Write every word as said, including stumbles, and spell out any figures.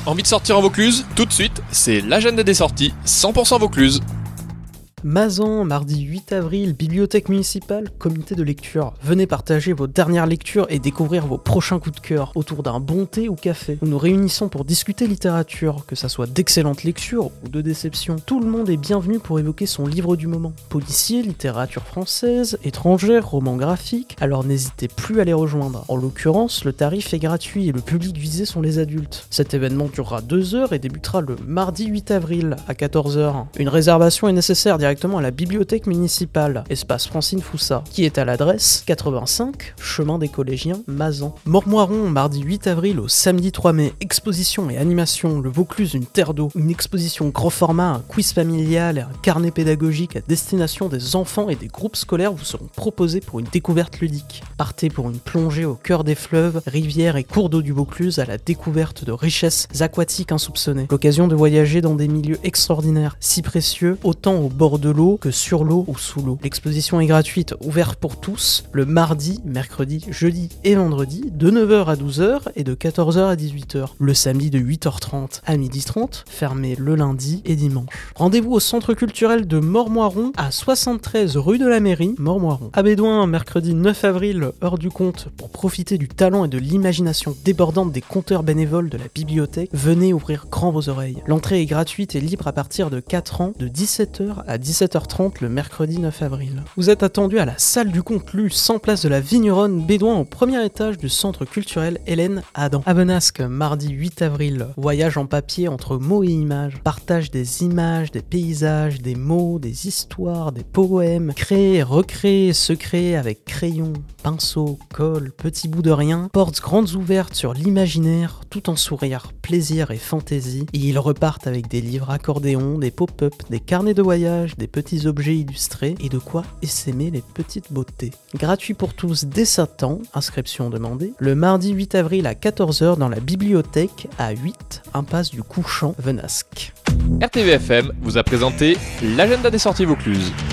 Envie de sortir en Vaucluse? Tout de suite, c'est l'agenda des sorties cent pour cent Vaucluse. Mazan, mardi huit avril, bibliothèque municipale, comité de lecture. Venez partager vos dernières lectures et découvrir vos prochains coups de cœur autour d'un bon thé ou café. Nous nous réunissons pour discuter littérature, que ça soit d'excellentes lectures ou de déceptions. Tout le monde est bienvenu pour évoquer son livre du moment. Policier, littérature française, étrangère, roman graphique, alors n'hésitez plus à les rejoindre. En l'occurrence, le tarif est gratuit et le public visé sont les adultes. Cet événement durera deux heures et débutera le mardi huit avril à quatorze heures. Une réservation est nécessaire directement à la bibliothèque municipale, espace Francine Foussat, qui est à l'adresse quatre-vingt-cinq, chemin des collégiens, Mazan. Mormoiron, mardi huit avril au samedi trois mai, exposition et animation, le Vaucluse, une terre d'eau, une exposition grand format, un quiz familial et un carnet pédagogique à destination des enfants et des groupes scolaires vous seront proposés pour une découverte ludique. Partez pour une plongée au cœur des fleuves, rivières et cours d'eau du Vaucluse à la découverte de richesses aquatiques insoupçonnées. L'occasion de voyager dans des milieux extraordinaires, si précieux, autant au bord de l'eau que sur l'eau ou sous l'eau. L'exposition est gratuite, ouverte pour tous, le mardi, mercredi, jeudi et vendredi, de neuf heures à douze heures et de quatorze heures à dix-huit heures. Le samedi de huit heures trente à midi trente, fermé le lundi et dimanche. Rendez-vous au centre culturel de Mormoiron à soixante-treize rue de la Mairie, Mormoiron. À Bédouin, mercredi neuf avril, heure du conte, pour profiter du talent et de l'imagination débordante des conteurs bénévoles de la bibliothèque, venez ouvrir grand vos oreilles. L'entrée est gratuite et libre à partir de quatre ans, de dix-sept heures à dix-sept heures trente le mercredi neuf avril. Vous êtes attendu à la salle du Conte-Lu, cent place de la Vigneronne, Bédouin, au premier étage du centre culturel Hélène Adam. À Benasque, mardi huit avril, voyage en papier entre mots et images. Partage des images, des paysages, des mots, des histoires, des poèmes. Créer, recréer, se créer avec crayon, pinceau, colle, petit bout de rien. Portes grandes ouvertes sur l'imaginaire, tout en sourire, plaisir et fantaisie. Et ils repartent avec des livres accordéons, des pop-up, des carnets de voyage, des petits objets illustrés et de quoi essaimer les petites beautés. Gratuit pour tous dès sept ans, inscription demandée, le mardi huit avril à quatorze heures dans la bibliothèque à huit, impasse du Couchant, Venasque. R T V F M vous a présenté l'agenda des sorties Vaucluse.